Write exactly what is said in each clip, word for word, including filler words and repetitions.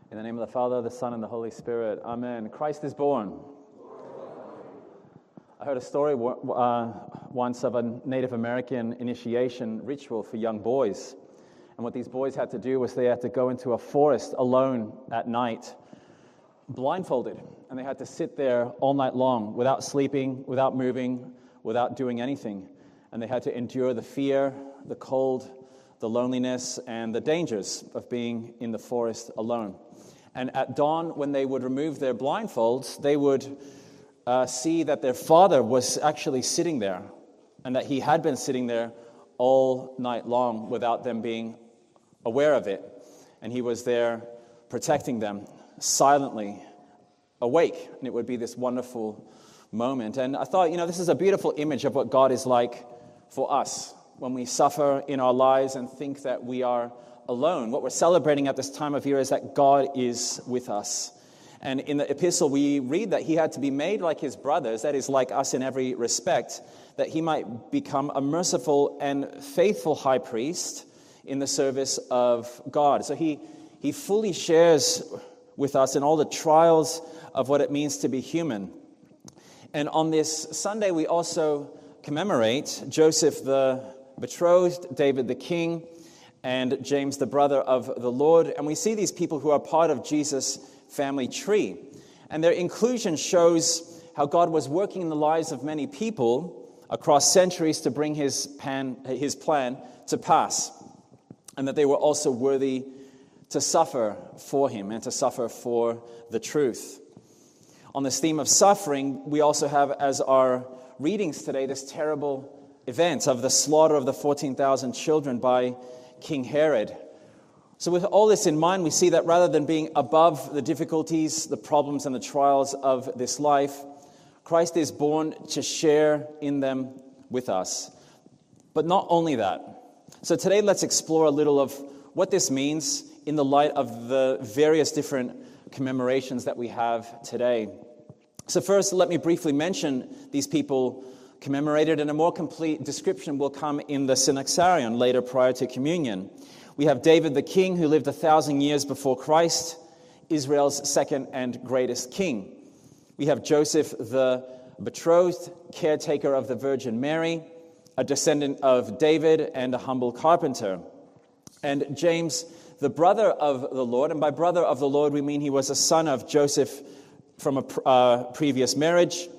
In the name of the Father, the Son, and the Holy Spirit. Amen. Christ is born. I heard a story uh, once of a Native American initiation ritual for young boys. And what these boys had to do was they had to go into a forest alone at night, blindfolded. And they had to sit there all night long without sleeping, without moving, without doing anything. And they had to endure the fear, the cold, the loneliness, and the dangers of being in the forest alone. And at dawn, when they would remove their blindfolds, they would uh, see that their father was actually sitting there, and that he had been sitting there all night long without them being aware of it. And he was there protecting them silently, awake. And it would be this wonderful moment. And I thought, you know, this is a beautiful image of what God is like for us when we suffer in our lives and think that we are alone. What we're celebrating at this time of year is that God is with us. And in the epistle, we read that he had to be made like his brothers, that is, like us in every respect, that he might become a merciful and faithful high priest in the service of God. So he, he fully shares with us in all the trials of what it means to be human. And on this Sunday, we also commemorate Joseph the betrothed, David the king, and James, the brother of the Lord. And we see these people who are part of Jesus' family tree. And their inclusion shows how God was working in the lives of many people across centuries to bring his, pan, his plan to pass. And that they were also worthy to suffer for him and to suffer for the truth. On this theme of suffering, we also have as our readings today this terrible event of the slaughter of the fourteen thousand children by King Herod. So with all this in mind, we see that rather than being above the difficulties, the problems, and the trials of this life, Christ is born to share in them with us. But not only that. So today, let's explore a little of what this means in the light of the various different commemorations that we have today. So first, let me briefly mention these people commemorated, and a more complete description will come in the Synaxarion later prior to communion. We have David the king, who lived a thousand years before Christ, Israel's second and greatest king. We have Joseph the betrothed, caretaker of the Virgin Mary, a descendant of David and a humble carpenter. And James, the brother of the Lord, and by brother of the Lord we mean he was a son of Joseph from a uh, previous marriage.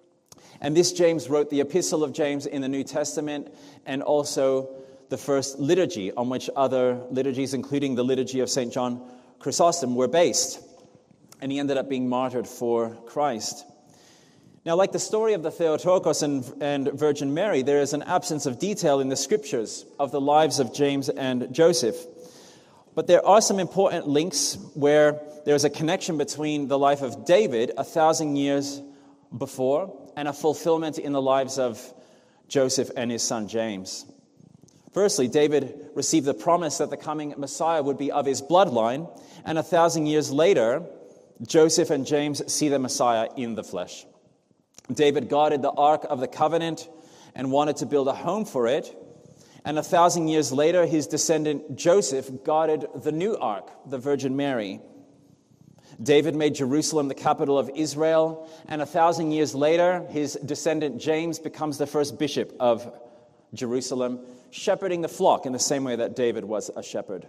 And this James wrote the Epistle of James in the New Testament, and also the first liturgy on which other liturgies, including the liturgy of Saint John Chrysostom, were based. And he ended up being martyred for Christ. Now, like the story of the Theotokos and, and Virgin Mary, there is an absence of detail in the scriptures of the lives of James and Joseph. But there are some important links where there is a connection between the life of David a thousand years before and a fulfillment in the lives of Joseph and his son James. Firstly, David received the promise that the coming Messiah would be of his bloodline, and a thousand years later, Joseph and James see the Messiah in the flesh. David guarded the Ark of the Covenant and wanted to build a home for it, and a thousand years later, his descendant Joseph guarded the new Ark, the Virgin Mary. David made Jerusalem the capital of Israel, and a thousand years later, his descendant James becomes the first bishop of Jerusalem, shepherding the flock in the same way that David was a shepherd.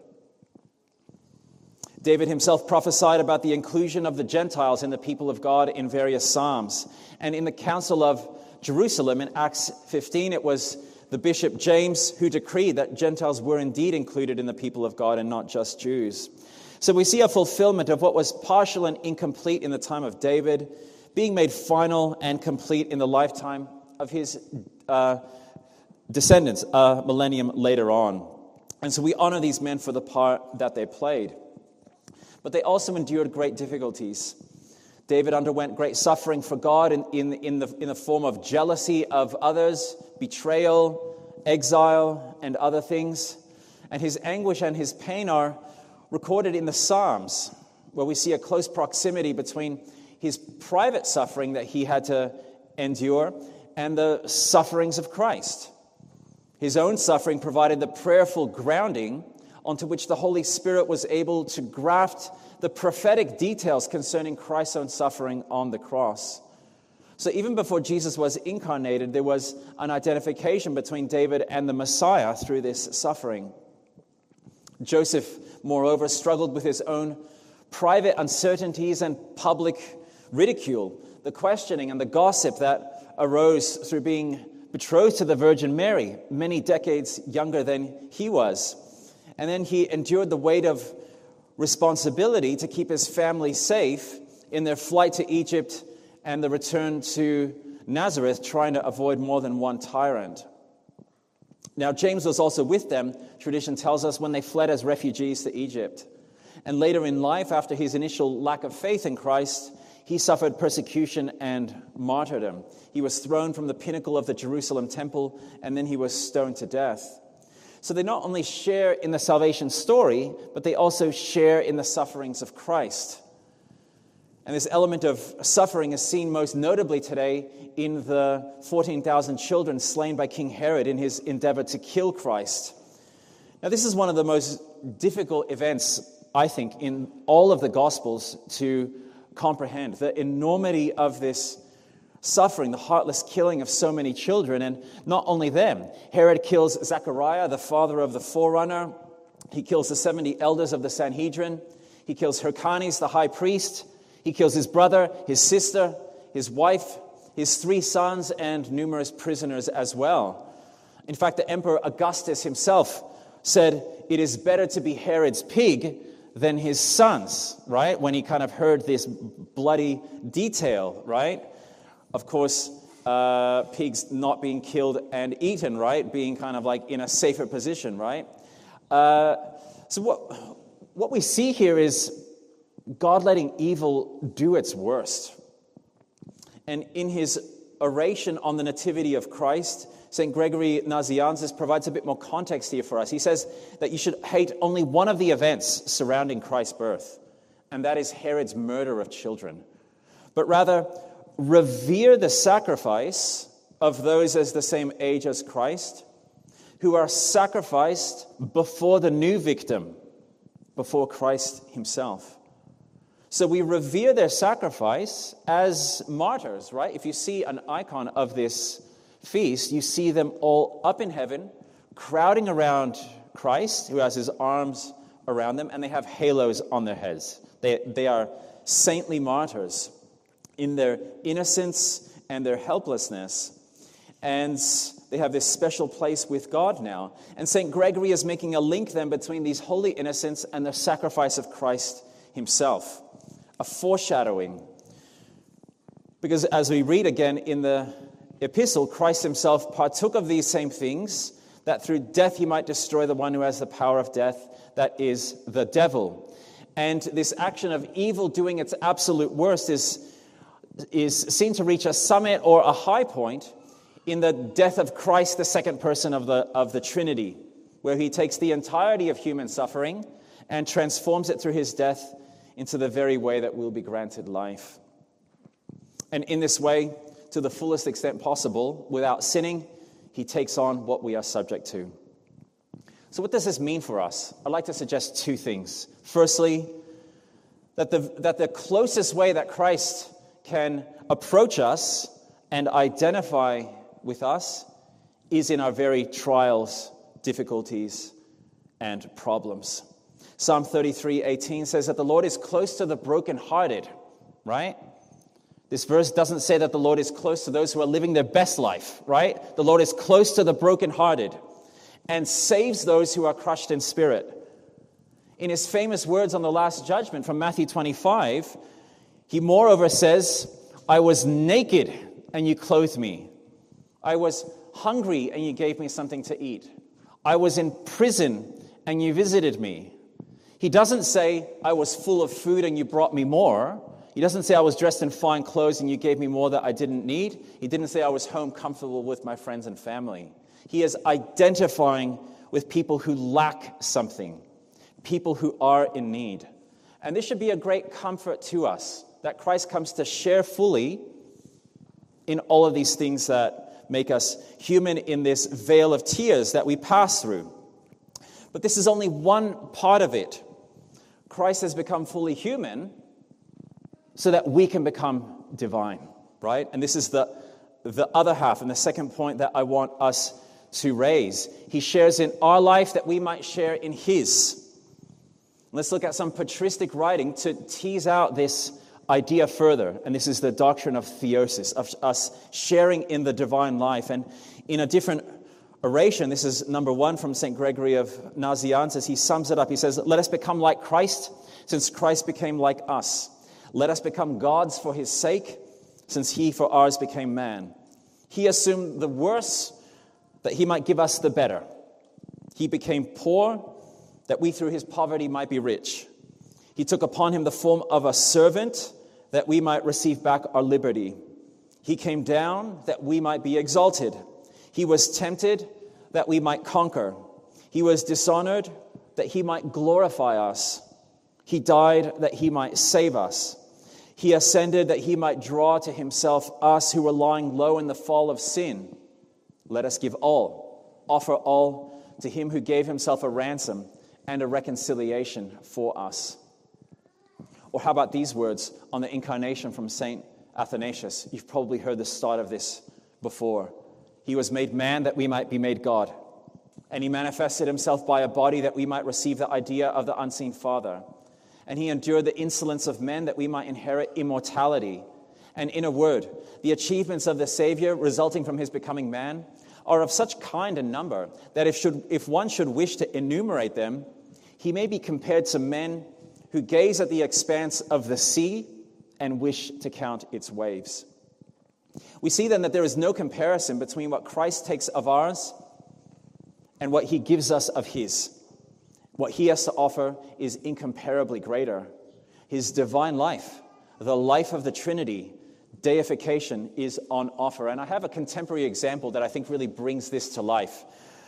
David himself prophesied about the inclusion of the Gentiles in the people of God in various psalms. And in the Council of Jerusalem in Acts fifteen, it was the bishop James who decreed that Gentiles were indeed included in the people of God and not just Jews. So we see a fulfillment of what was partial and incomplete in the time of David, being made final and complete in the lifetime of his uh, descendants a millennium later on. And so we honor these men for the part that they played. But they also endured great difficulties. David underwent great suffering for God in, in, in, the, in the form of jealousy of others, betrayal, exile, and other things. And his anguish and his pain are recorded in the Psalms, where we see a close proximity between his private suffering that he had to endure and the sufferings of Christ. His own suffering provided the prayerful grounding onto which the Holy Spirit was able to graft the prophetic details concerning Christ's own suffering on the cross. So even before Jesus was incarnated, there was an identification between David and the Messiah through this suffering. Joseph, moreover, struggled with his own private uncertainties and public ridicule, the questioning and the gossip that arose through being betrothed to the Virgin Mary, many decades younger than he was. And then he endured the weight of responsibility to keep his family safe in their flight to Egypt and the return to Nazareth, trying to avoid more than one tyrant. Now, James was also with them, tradition tells us, when they fled as refugees to Egypt. And later in life, after his initial lack of faith in Christ, he suffered persecution and martyrdom. He was thrown from the pinnacle of the Jerusalem temple, and then he was stoned to death. So they not only share in the salvation story, but they also share in the sufferings of Christ. And this element of suffering is seen most notably today in the fourteen thousand children slain by King Herod in his endeavor to kill Christ. Now, this is one of the most difficult events, I think, in all of the Gospels to comprehend. The enormity of this suffering, the heartless killing of so many children, and not only them. Herod kills Zechariah, the father of the forerunner. He kills the seventy elders of the Sanhedrin. He kills Hyrcanus, the high priest. He kills his brother, his sister, his wife, his three sons, and numerous prisoners as well. In fact, the Emperor Augustus himself said, "It is better to be Herod's pig than his sons," right? When he kind of heard this bloody detail, right? Of course, uh, pigs not being killed and eaten, right? Being kind of like in a safer position, right? Uh, so what, what we see here is God letting evil do its worst. And in his oration on the Nativity of Christ, Saint Gregory Nazianzus provides a bit more context here for us. He says that you should hate only one of the events surrounding Christ's birth, and that is Herod's murder of children. But rather, revere the sacrifice of those as the same age as Christ, who are sacrificed before the new victim, before Christ himself. So we revere their sacrifice as martyrs, right? If you see an icon of this feast, you see them all up in heaven, crowding around Christ, who has his arms around them, and they have halos on their heads. They, they are saintly martyrs in their innocence and their helplessness. And they have this special place with God now. And Saint Gregory is making a link then between these holy innocents and the sacrifice of Christ himself. A foreshadowing. Because as we read again in the epistle, Christ himself partook of these same things, that through death he might destroy the one who has the power of death, that is the devil. And this action of evil doing its absolute worst is, is seen to reach a summit or a high point in the death of Christ, the second person of the, of the Trinity, where he takes the entirety of human suffering and transforms it through his death into the very way that we'll be granted life. And in this way, to the fullest extent possible, without sinning, he takes on what we are subject to. So what does this mean for us? I'd like to suggest two things. Firstly, that the, that the closest way that Christ can approach us and identify with us is in our very trials, difficulties, and problems. Psalm thirty-three eighteen says that the Lord is close to the brokenhearted, right? This verse doesn't say that the Lord is close to those who are living their best life, right? The Lord is close to the brokenhearted and saves those who are crushed in spirit. In his famous words on the Last Judgment from Matthew twenty-five, he moreover says, "I was naked and you clothed me. I was hungry and you gave me something to eat. I was in prison and you visited me." He doesn't say, "I was full of food and you brought me more." He doesn't say, "I was dressed in fine clothes and you gave me more that I didn't need." He didn't say, "I was home comfortable with my friends and family." He is identifying with people who lack something, people who are in need. And this should be a great comfort to us, that Christ comes to share fully in all of these things that make us human in this vale of tears that we pass through. But this is only one part of it. Christ has become fully human so that we can become divine, right? And this is the, the other half and the second point that I want us to raise. He shares in our life that we might share in his. Let's look at some patristic writing to tease out this idea further. And this is the doctrine of theosis, of us sharing in the divine life. And in a different oration, this is number one from Saint Gregory of Nazianzus, he sums it up. He says, let us become like Christ, since Christ became like us. Let us become gods for his sake, since he for ours became man. He assumed the worse that he might give us the better. He became poor that we through his poverty might be rich. He took upon him the form of a servant that we might receive back our liberty. He came down that we might be exalted. He was tempted that we might conquer. He was dishonored that he might glorify us. He died that he might save us. He ascended that he might draw to himself us who were lying low in the fall of sin. Let us give all, offer all to him who gave himself a ransom and a reconciliation for us. Or how about these words on the incarnation from Saint Athanasius? You've probably heard the start of this before. He was made man that we might be made God. And he manifested himself by a body that we might receive the idea of the unseen Father. And he endured the insolence of men that we might inherit immortality. And in a word, the achievements of the Savior resulting from his becoming man are of such kind and number that if, should, if one should wish to enumerate them, he may be compared to men who gaze at the expanse of the sea and wish to count its waves. We see then that there is no comparison between what Christ takes of ours and what he gives us of his. What he has to offer is incomparably greater. His divine life, the life of the Trinity, deification, is on offer. And I have a contemporary example that I think really brings this to life.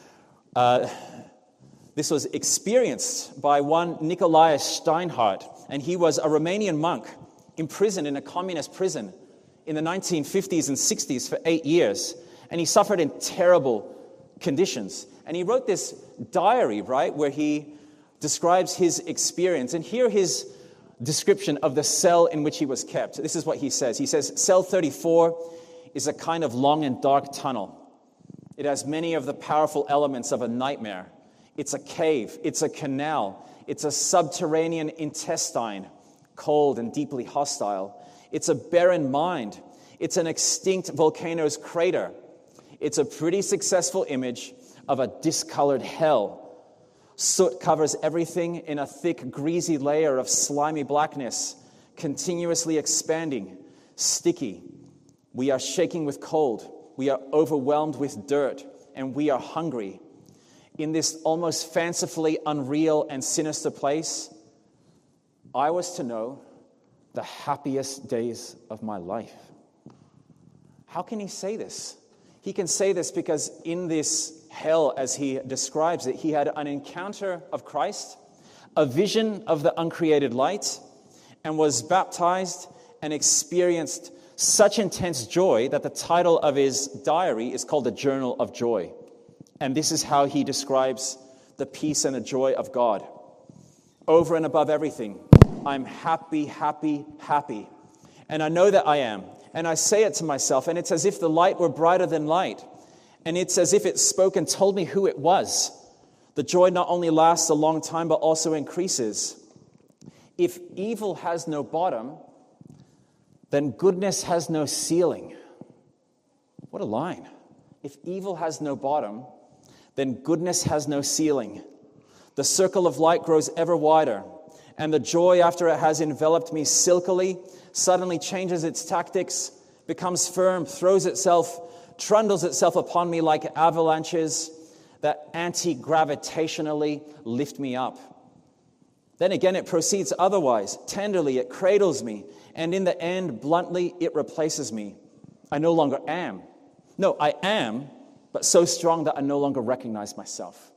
Uh, this was experienced by one Nicolaus Steinhardt, and he was a Romanian monk imprisoned in a communist prison in the nineteen fifties and sixties for eight years. And he suffered in terrible conditions. And he wrote this diary, right, where he describes his experience. And here his description of the cell in which he was kept. This is what he says. He says, cell thirty-four is a kind of long and dark tunnel. It has many of the powerful elements of a nightmare. It's a cave. It's a canal. It's a subterranean intestine, cold and deeply hostile. It's a barren mind. It's an extinct volcano's crater. It's a pretty successful image of a discolored hell. Soot covers everything in a thick, greasy layer of slimy blackness, continuously expanding, sticky. We are shaking with cold. We are overwhelmed with dirt, and we are hungry. In this almost fancifully unreal and sinister place, I was to know the happiest days of my life. How can he say this? He can say this because in this hell, as he describes it, he had an encounter of Christ, a vision of the uncreated light, and was baptized and experienced such intense joy that the title of his diary is called the Journal of Joy. And this is how he describes the peace and the joy of God. Over and above everything, I'm happy, happy, happy. And I know that I am. And I say it to myself, and it's as if the light were brighter than light. And it's as if it spoke and told me who it was. The joy not only lasts a long time, but also increases. If evil has no bottom, then goodness has no ceiling. What a line. If evil has no bottom, then goodness has no ceiling. The circle of light grows ever wider, and the joy, after it has enveloped me silkily, suddenly changes its tactics, becomes firm, throws itself, trundles itself upon me like avalanches that anti-gravitationally lift me up. Then again it proceeds otherwise. Tenderly it cradles me, and in the end, bluntly, it replaces me. I no longer am. No, I am, but so strong that I no longer recognize myself.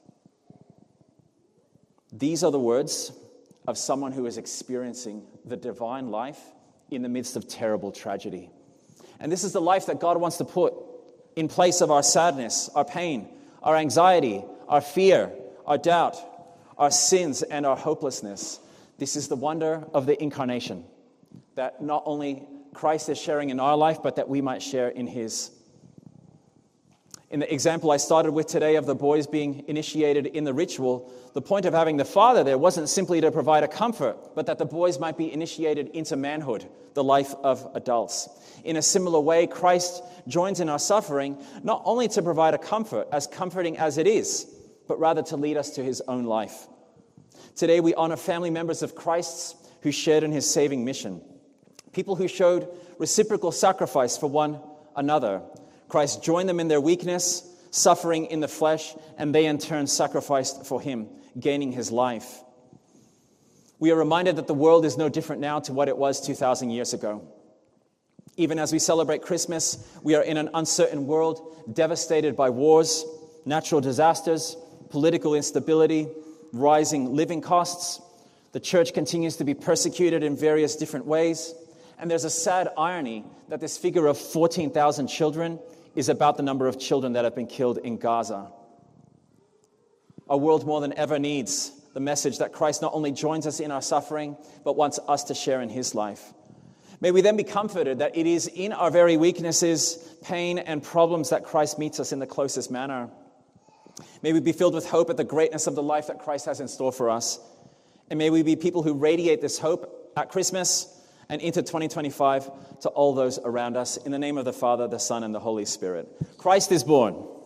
These are the words of someone who is experiencing the divine life in the midst of terrible tragedy. And this is the life that God wants to put in place of our sadness, our pain, our anxiety, our fear, our doubt, our sins and our hopelessness. This is the wonder of the incarnation, that not only Christ is sharing in our life, but that we might share in his. In the example I started with today of the boys being initiated in the ritual, the point of having the father there wasn't simply to provide a comfort, but that the boys might be initiated into manhood, the life of adults. In a similar way, Christ joins in our suffering, not only to provide a comfort, as comforting as it is, but rather to lead us to his own life. Today we honor family members of Christ's who shared in his saving mission. People who showed reciprocal sacrifice for one another. Christ joined them in their weakness, suffering in the flesh, and they in turn sacrificed for him, gaining his life. We are reminded that the world is no different now to what it was two thousand years ago. Even as we celebrate Christmas, we are in an uncertain world, devastated by wars, natural disasters, political instability, rising living costs. The church continues to be persecuted in various different ways. And there's a sad irony that this figure of fourteen thousand children is about the number of children that have been killed in Gaza. Our world more than ever needs the message that Christ not only joins us in our suffering, but wants us to share in his life. May we then be comforted that it is in our very weaknesses, pain, and problems that Christ meets us in the closest manner. May we be filled with hope at the greatness of the life that Christ has in store for us. And may we be people who radiate this hope at Christmas and into twenty twenty-five to all those around us. In the name of the Father, the Son, and the Holy Spirit. Christ is born.